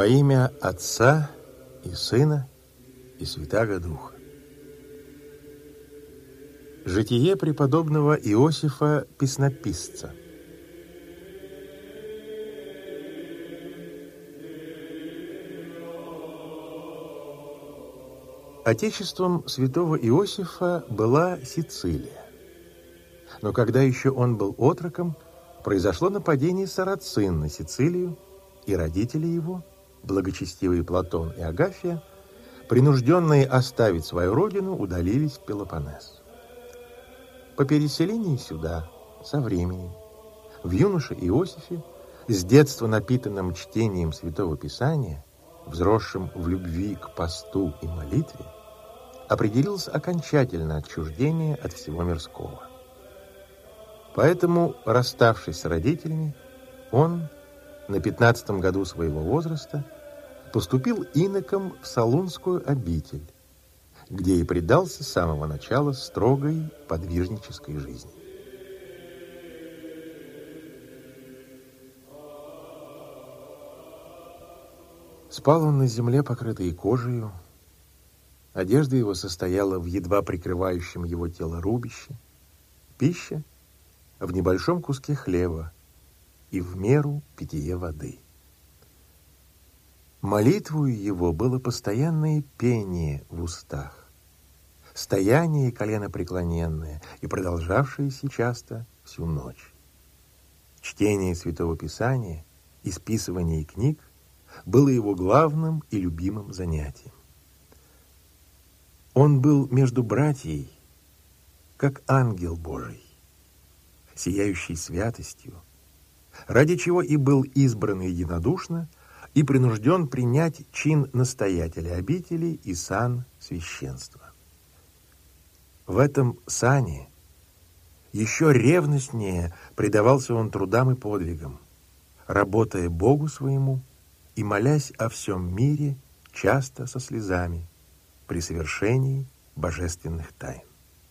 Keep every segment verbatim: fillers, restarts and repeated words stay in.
Во имя Отца и Сына и Святаго Духа. Житие преподобного Иосифа Песнописца. Отечеством святого Иосифа была Сицилия. Но когда еще он был отроком, произошло нападение сарацин на Сицилию, и родители его, благочестивые Платон и Агафья, принужденные оставить свою родину, удалились в Пелопоннес. По переселении сюда, со временем, в юноше Иосифе, с детства напитанным чтением Святого Писания, взросшим в любви к посту и молитве, определилось окончательное отчуждение от всего мирского. Поэтому, расставшись с родителями, он на пятнадцатом году своего возраста поступил иноком в Солунскую обитель, где и предался с самого начала строгой подвижнической жизни. Спал он на земле, покрытой кожею. Одежда его состояла в едва прикрывающем его тело рубище, пища в небольшом куске хлеба и в меру питье воды. Молитвою его было постоянное пение в устах, стояние коленопреклоненное и продолжавшееся часто всю ночь. Чтение Святого Писания и списывание книг было его главным и любимым занятием. Он был между братьей, как ангел Божий, сияющий святостью, ради чего и был избран единодушно и принужден принять чин настоятеля обители и сан священства. В этом сане еще ревностнее предавался он трудам и подвигам, работая Богу своему и молясь о всем мире часто со слезами при совершении божественных тайн.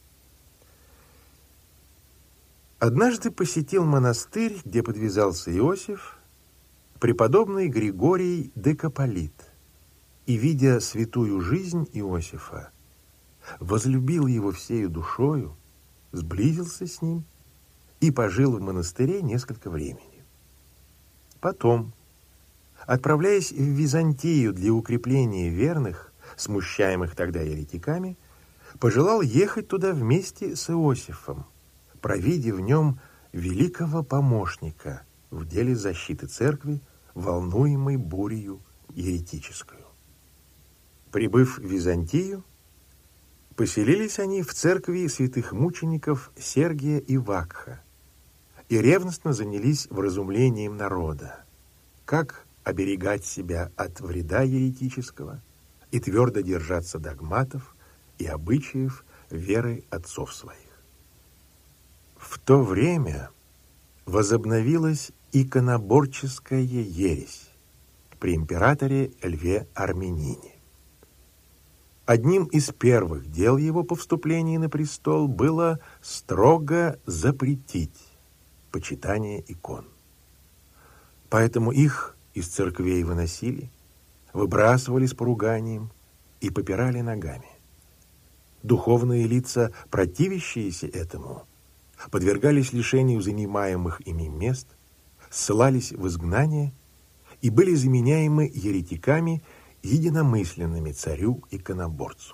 Однажды посетил монастырь, где подвязался Иосиф, преподобный Григорий Декаполит, и, видя святую жизнь Иосифа, возлюбил его всею душою, сблизился с ним и пожил в монастыре несколько времени. Потом, отправляясь в Византию для укрепления верных, смущаемых тогда еретиками, пожелал ехать туда вместе с Иосифом, провидя в нем великого помощника в деле защиты церкви, волнуемой бурею еретическую. Прибыв в Византию, поселились они в церкви святых мучеников Сергия и Вакха и ревностно занялись вразумлением народа, как оберегать себя от вреда еретического и твердо держаться догматов и обычаев веры отцов своих. В то время возобновилась иконоборческая ересь при императоре Льве Армянине. Одним из первых дел его по вступлении на престол было строго запретить почитание икон. Поэтому их из церквей выносили, выбрасывали с поруганием и попирали ногами. Духовные лица, противящиеся этому, подвергались лишению занимаемых ими мест, ссылались в изгнание и были заменяемы еретиками, единомысленными царю-иконоборцу.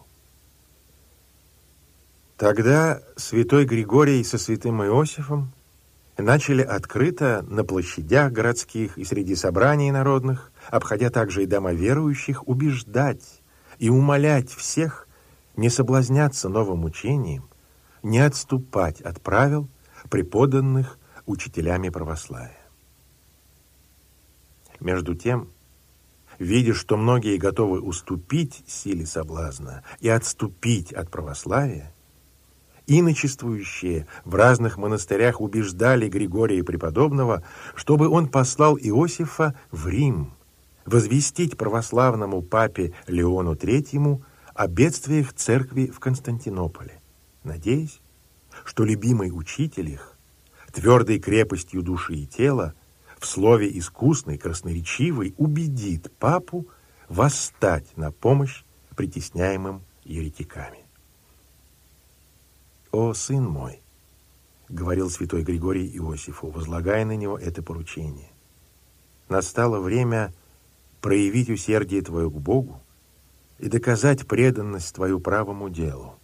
Тогда святой Григорий со святым Иосифом начали открыто на площадях городских и среди собраний народных, обходя также и дома верующих, убеждать и умолять всех не соблазняться новым учением, не отступать от правил, преподанных учителями православия. Между тем, видя, что многие готовы уступить силе соблазна и отступить от православия, иночествующие в разных монастырях убеждали Григория Преподобного, чтобы он послал Иосифа в Рим возвестить православному папе Леону Третьему о бедствиях церкви в Константинополе, надеясь, что любимый учитель их, твердой крепостью души и тела, в в слове искусный, красноречивый, убедит папу восстать на помощь притесняемым еретиками. «О, сын мой», — говорил святой Григорий Иосифу, возлагая на него это поручение, «настало время проявить усердие твое к Богу и доказать преданность твою правому делу.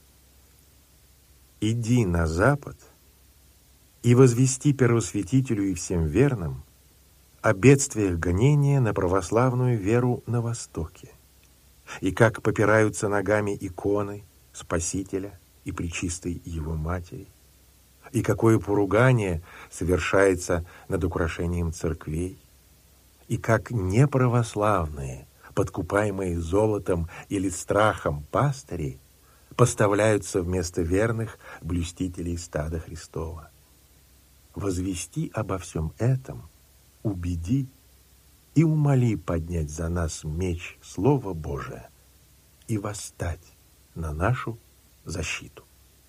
Иди на запад и возвести первосвятителю и всем верным о бедствиях гонения на православную веру на Востоке, и как попираются ногами иконы Спасителя и Пречистой Его Матери, и какое поругание совершается над украшением церквей, и как неправославные, подкупаемые золотом или страхом пастыри, поставляются вместо верных блюстителей стада Христова. Возвести обо всем этом, убеди и умоли поднять за нас меч Слова Божия и восстать на нашу защиту.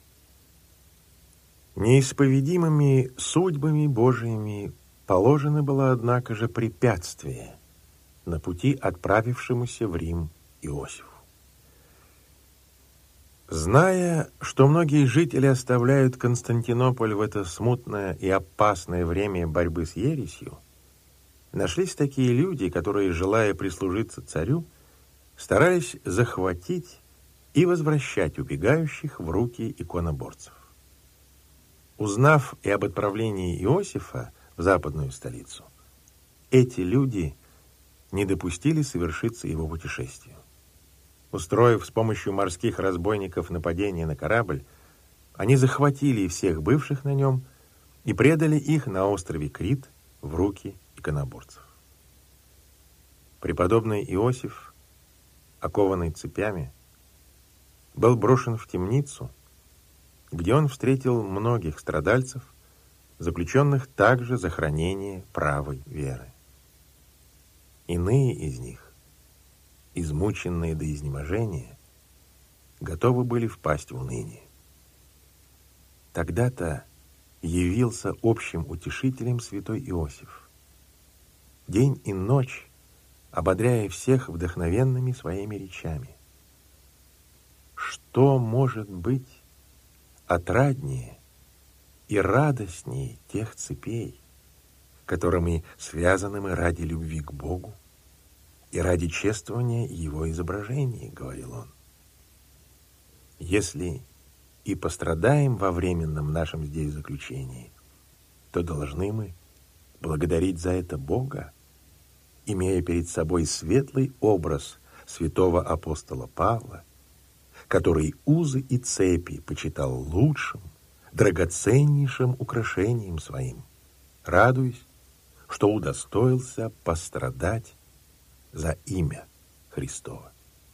Неисповедимыми судьбами Божиими положено было, однако же, препятствие на пути отправившемуся в Рим Иосифу. Зная, что многие жители оставляют Константинополь в это смутное и опасное время борьбы с ересью, нашлись такие люди, которые, желая прислужиться царю, старались захватить и возвращать убегающих в руки иконоборцев. Узнав и об отправлении Иосифа в западную столицу, эти люди не допустили совершиться его путешествию. Устроив с помощью морских разбойников нападение на корабль, они захватили всех бывших на нем и предали их на острове Крит в руки иконоборцев. Преподобный Иосиф, окованный цепями, был брошен в темницу, где он встретил многих страдальцев, заключенных также за хранение правой веры. Иные из них, измученные до изнеможения, готовы были впасть в уныние. Тогда-то явился общим утешителем святой Иосиф, день и ночь ободряя всех вдохновенными своими речами. Что может быть отраднее и радостнее тех цепей, которыми связаны мы ради любви к Богу и ради чествования Его изображений, говорил он. Если и пострадаем во временном нашем здесь заключении, то должны мы благодарить за это Бога, имея перед собой светлый образ святого апостола Павла, который узы и цепи почитал лучшим, драгоценнейшим украшением своим, радуясь, что удостоился пострадать за имя Христово.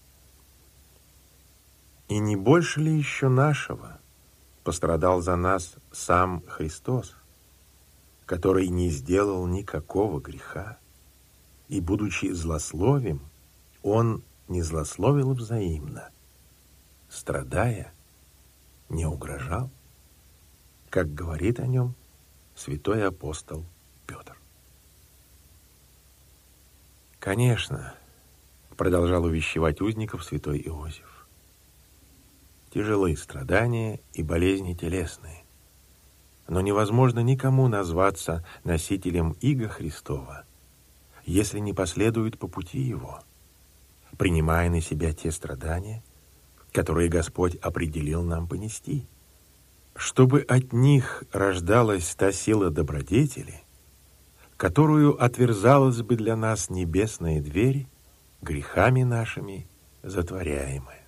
И не больше ли еще нашего пострадал за нас сам Христос, который не сделал никакого греха, и, будучи злословим, он не злословил взаимно, страдая, не угрожал, как говорит о нем святой апостол Петр. Конечно, продолжал увещевать узников святой Иосиф, тяжелые страдания и болезни телесные, но невозможно никому назваться носителем иго Христова, если не последует по пути его, принимая на себя те страдания, которые Господь определил нам понести, чтобы от них рождалась та сила добродетели, которую отверзалась бы для нас небесная дверь, грехами нашими затворяемая.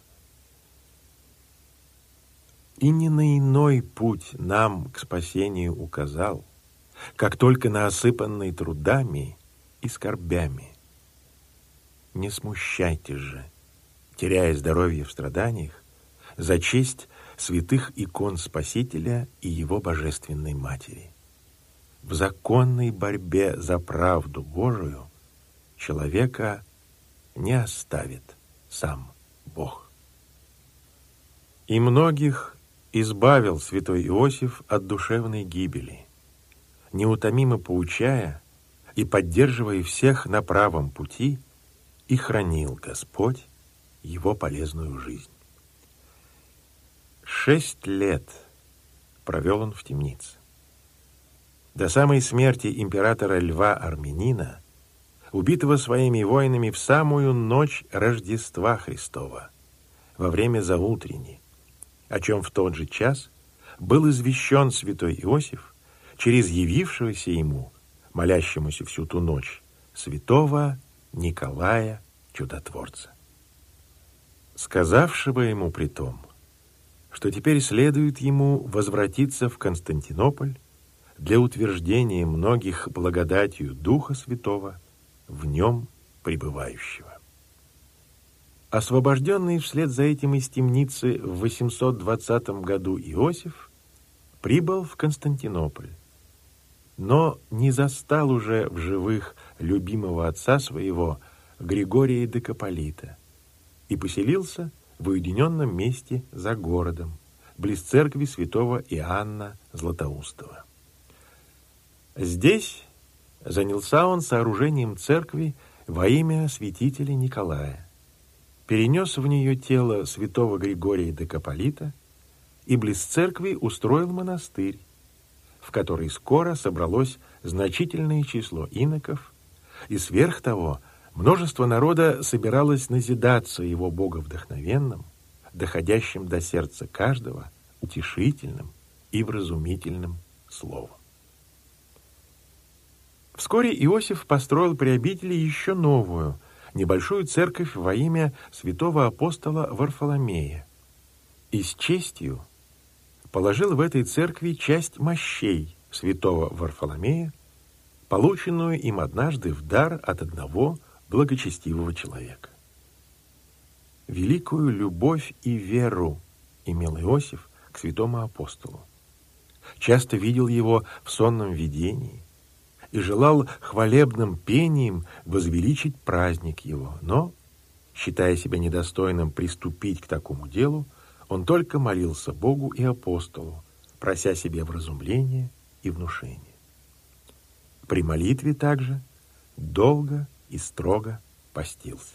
И не на иной путь нам к спасению указал, как только на осыпанный трудами и скорбями. Не смущайтесь же, теряя здоровье в страданиях, за честь святых икон Спасителя и Его Божественной Матери. В законной борьбе за правду Божию человека не оставит сам Бог. И многих избавил святой Иосиф от душевной гибели, неутомимо поучая и поддерживая всех на правом пути, и хранил Господь его полезную жизнь. Шесть лет провел он в темнице. До самой смерти императора Льва Армянина, убитого своими воинами в самую ночь Рождества Христова, во время заутрени, о чем в тот же час был извещен святой Иосиф через явившегося ему, молящемуся всю ту ночь, святого Николая Чудотворца, сказавшего ему при том, что теперь следует ему возвратиться в Константинополь для утверждения многих благодатью Духа Святого, в нем пребывающего. Освобожденный вслед за этим из темницы в восемьсот двадцатом году Иосиф прибыл в Константинополь, но не застал уже в живых любимого отца своего Григория Декаполита и поселился в уединенном месте за городом, близ церкви святого Иоанна Златоустова. Здесь занялся он сооружением церкви во имя святителя Николая, перенес в нее тело святого Григория Декаполита и близ церкви устроил монастырь, в который скоро собралось значительное число иноков, и сверх того множество народа собиралось назидаться его боговдохновенным, доходящим до сердца каждого, утешительным и вразумительным словом. Вскоре Иосиф построил при обители еще новую, небольшую церковь во имя святого апостола Варфоломея и с честью положил в этой церкви часть мощей святого Варфоломея, полученную им однажды в дар от одного благочестивого человека. Великую любовь и веру имел Иосиф к святому апостолу. Часто видел его в сонном видении и желал хвалебным пением возвеличить праздник его, но, считая себя недостойным приступить к такому делу, он только молился Богу и апостолу, прося себе вразумления и внушения. При молитве также долго и строго постился.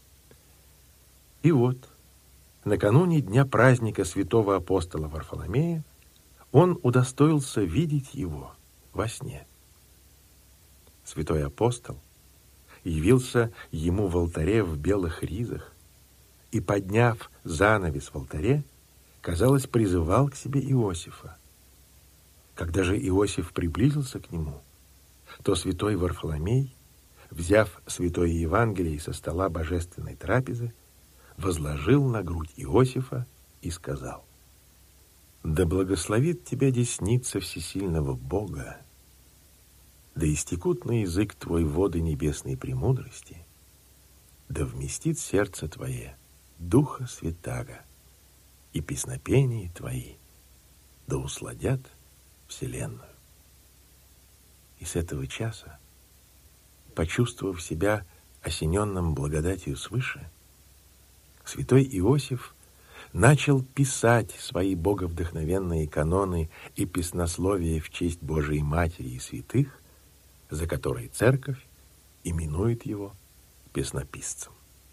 И вот, накануне дня праздника святого апостола Варфоломея, он удостоился видеть его во сне. Святой апостол явился ему в алтаре в белых ризах и, подняв занавес в алтаре, казалось, призывал к себе Иосифа. Когда же Иосиф приблизился к нему, то святой Варфоломей, взяв святое Евангелие со стола божественной трапезы, возложил на грудь Иосифа и сказал: «Да благословит тебя десница всесильного Бога, да истекут на язык твой воды небесной премудрости, да вместит сердце твое Духа Святаго, и песнопения твои да усладят вселенную». И с этого часа, почувствовав себя осененным благодатью свыше, святой Иосиф начал писать свои боговдохновенные каноны и песнословия в честь Божией Матери и святых, за которые церковь именует его песнописцем.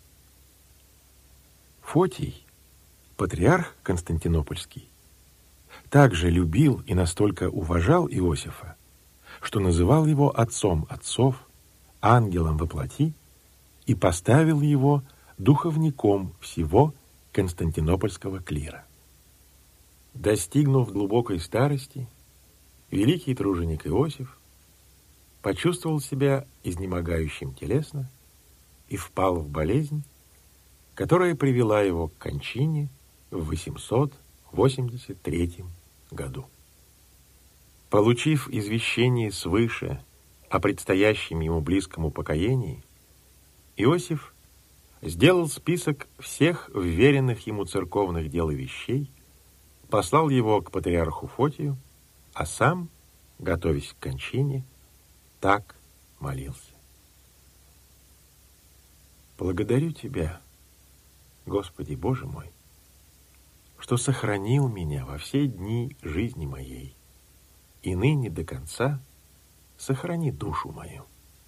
Фотий, патриарх Константинопольский, также любил и настолько уважал Иосифа, что называл его отцом отцов, ангелом во плоти, и поставил его духовником всего константинопольского клира. Достигнув глубокой старости, великий труженик Иосиф почувствовал себя изнемогающим телесно и впал в болезнь, которая привела его к кончине в восемьсот восемьдесят третьем году. Получив извещение свыше о предстоящем ему близкому покаянии, Иосиф сделал список всех вверенных ему церковных дел и вещей, послал его к патриарху Фотию, а сам, готовясь к кончине, так молился: «Благодарю Тебя, Господи Боже мой, что сохранил меня во все дни жизни моей, и ныне до конца сохрани душу мою.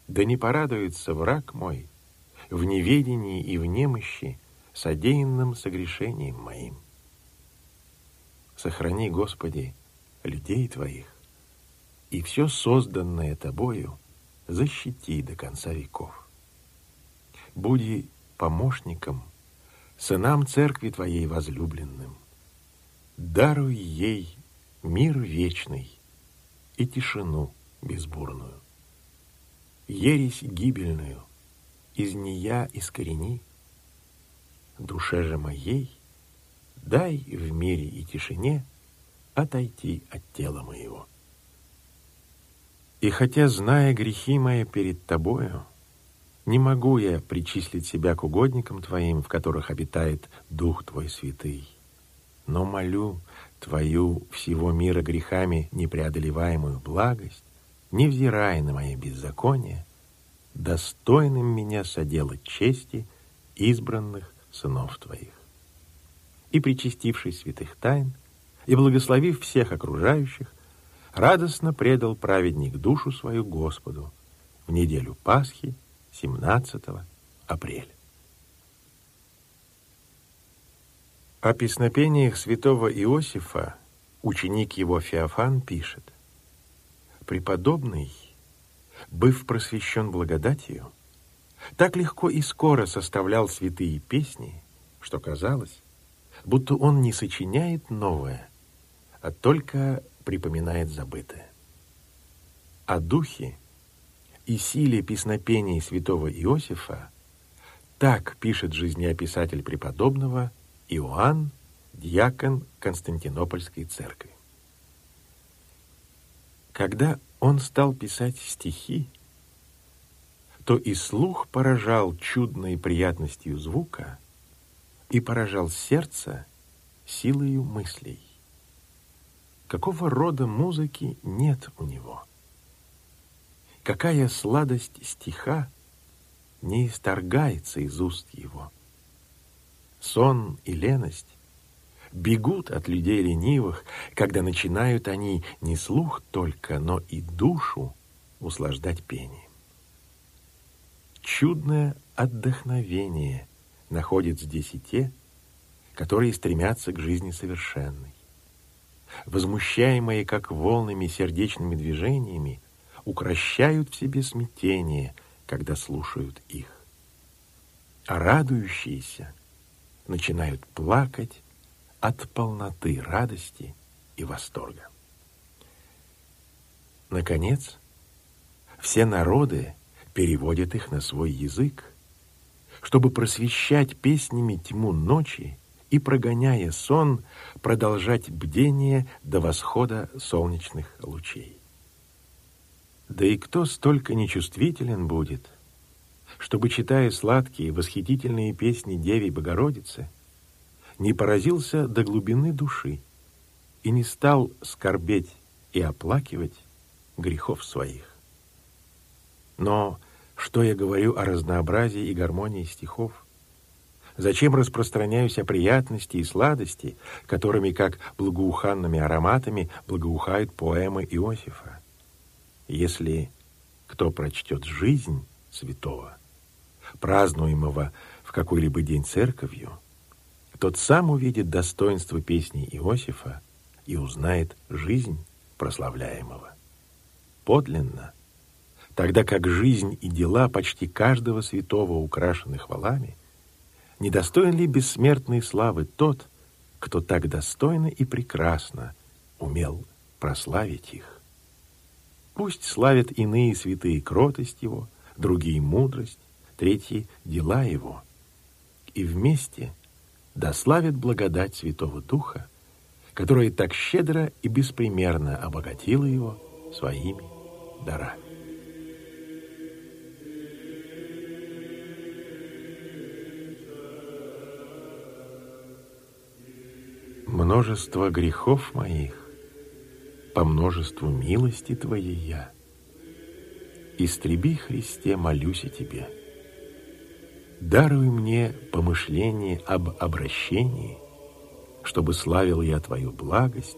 Да не порадуется враг мой в неведении и в немощи содеянным согрешением моим. Сохрани, Господи, людей Твоих, и все созданное Тобою защити до конца веков. Буди помощником сынам Церкви Твоей возлюбленным, даруй ей мир вечный и тишину безбурную. Ересь гибельную из нея искорени, душе же моей дай в мире и тишине отойти от тела моего. И хотя, зная грехи мои перед Тобою, не могу я причислить себя к угодникам Твоим, в которых обитает Дух Твой Святый, но молю Твою всего мира грехами непреодолеваемую благость, невзирая на мои беззакония, достойным меня соделать чести избранных сынов Твоих. И, причастившись святых тайн, и благословив всех окружающих, радостно предал праведник душу свою Господу в неделю Пасхи, семнадцатого апреля. О песнопениях святого Иосифа ученик его Феофан пишет: «Преподобный, быв просвещен благодатью, так легко и скоро составлял святые песни, что казалось, будто он не сочиняет новое, а только припоминает забытое. О духе и силе песнопений святого Иосифа так пишет жизнеописатель преподобного Иоанн, диакон Константинопольской церкви. Когда он стал писать стихи, то и слух поражал чудной приятностью звука и поражал сердце силою мыслей. Какого рода музыки нет у него? Какая сладость стиха не исторгается из уст его? Сон и леность бегут от людей ленивых, когда начинают они не слух только, но и душу услаждать пением. Чудное отдохновение находят здесь и те, которые стремятся к жизни совершенной. Возмущаемые, как волнами, сердечными движениями, укрощают в себе смятение, когда слушают их. А радующиеся начинают плакать от полноты радости и восторга. Наконец, все народы переводят их на свой язык, чтобы просвещать песнями тьму ночи и, прогоняя сон, продолжать бдение до восхода солнечных лучей. Да и кто столько нечувствителен будет, чтобы, читая сладкие, восхитительные песни Деве Богородицы, не поразился до глубины души и не стал скорбеть и оплакивать грехов своих. Но что я говорю о разнообразии и гармонии стихов? Зачем распространяюсь о приятности и сладости, которыми, как благоуханными ароматами, благоухают поэмы Иосифа? Если кто прочтет жизнь святого, празднуемого в какой-либо день церковью, тот сам увидит достоинство песни Иосифа и узнает жизнь прославляемого. Подлинно, тогда как жизнь и дела почти каждого святого украшены хвалами, недостоин ли бессмертной славы тот, кто так достойно и прекрасно умел прославить их? Пусть славят иные святые кротость его, другие мудрость, третьи дела его, и вместе дославят благодать Святого Духа, которая так щедро и беспримерно обогатила его своими дарами. Множество грехов моих по множеству милости Твоей я. Истреби, Христе, молюсь о Тебе. Даруй мне помышление об обращении, чтобы славил я Твою благость,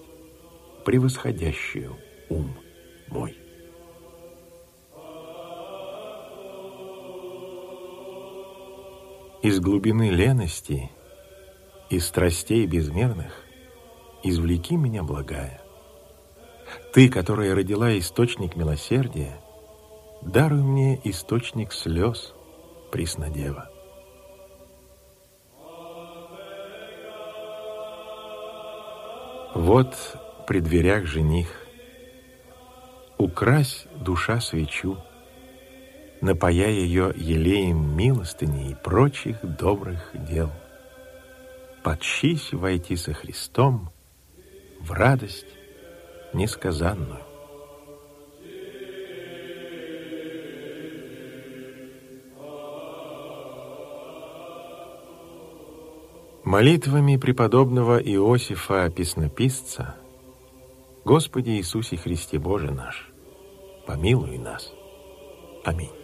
превосходящую ум мой. Из глубины лености, из страстей безмерных, извлеки меня, благая. Ты, которая родила источник милосердия, даруй мне источник слез, Преснодева. Вот при дверях жених, укрась, душа, свечу, напоя ее елеем милостыни и прочих добрых дел. Подщись войти со Христом в радость несказанную. Молитвами преподобного Иосифа Песнописца, Господи Иисусе Христе Боже наш, помилуй нас. Аминь.